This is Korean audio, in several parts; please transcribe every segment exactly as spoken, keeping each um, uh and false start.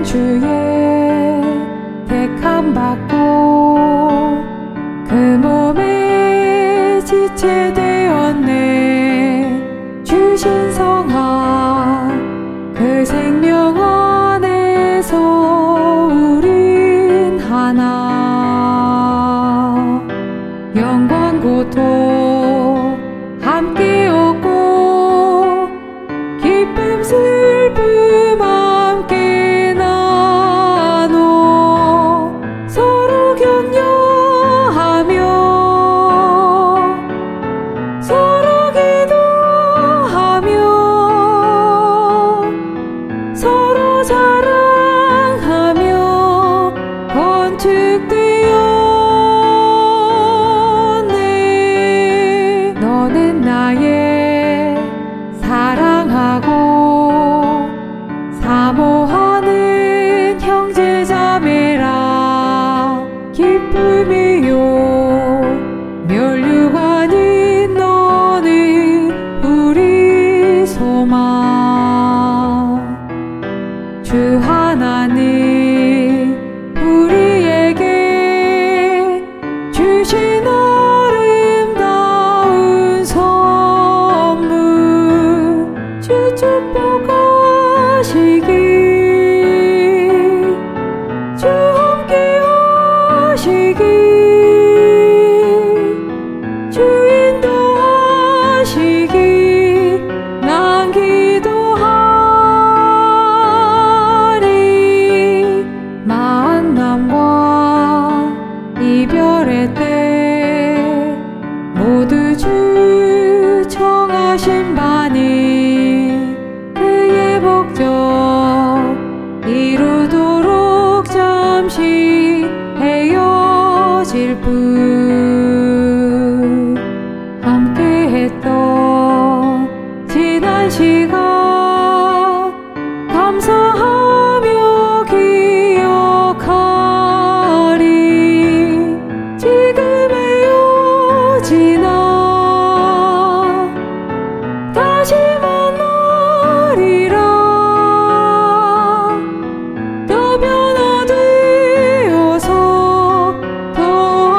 주의 택함 받고 그 몸에 지체 되었네. 주신 성화 그 생명 안에서 우린 하나. 영광 고통 함께 얻고 기쁨 슬픔 함께 나눠 서로 격려하며 서로 기도하며 서로 자랑하며 건축되었네. 너는 나의 사랑하고 사모하는 형제자매라. 기쁨이요 멸류관인 너는 우리 소망. 주 하나님 우리에게 주신 아름다운 선물 주 축복하시기 주 함께 하시기 주 인도하시기 난 기도하리. 만남과 이별의 때 모두 주 청하신 바니 그의 목적 이루도록 잠시 헤어질 뿐. 함께했던 지난 시간 감사하며 기억하리. 지금 헤어지나 다시 만나리라. 더 변화되어서 더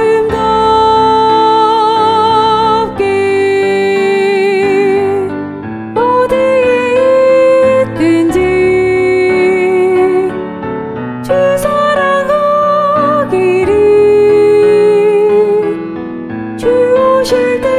아름답게 어디에 있든지 주 사랑하기를 주 오실 때